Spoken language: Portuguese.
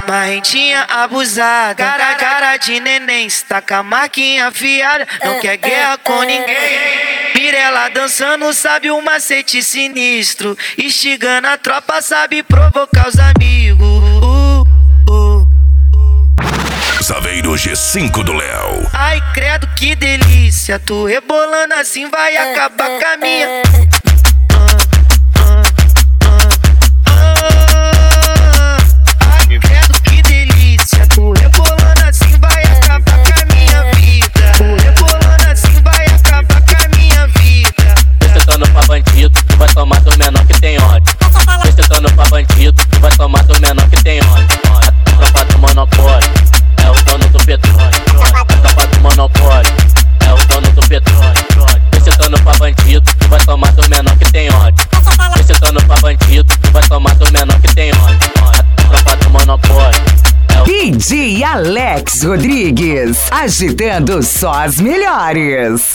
marrentinha abusada, cara de neném, está com a marquinha afiada, não quer guerra com ninguém. Mirella dançando, sabe o macete sinistro, instigando a tropa, sabe provocar os amigos. Saveiro G5 do Léo. Ai, credo, que delícia, tu rebolando assim vai acabar com a minha. Ai, credo, que delícia, tu rebolando assim vai acabar com a minha vida. Tu rebolando assim vai acabar com a minha vida. Descetando pra bandido, tu vai tomar do menor que tem ódio. Descetando pra bandido, tu vai tomar do menor que tem ódio. A tropa do monopólio é o dono do petróleo. A tropa do monopólio é o dono do petróleo. Descetando pra bandido, tu vai tomar do menor que tem ódio. Descetando pra bandido, tu vai tomar do menor que tem ódio. A tropa do monopólio é o DJ Alex Rodrigues, agitando só as melhores.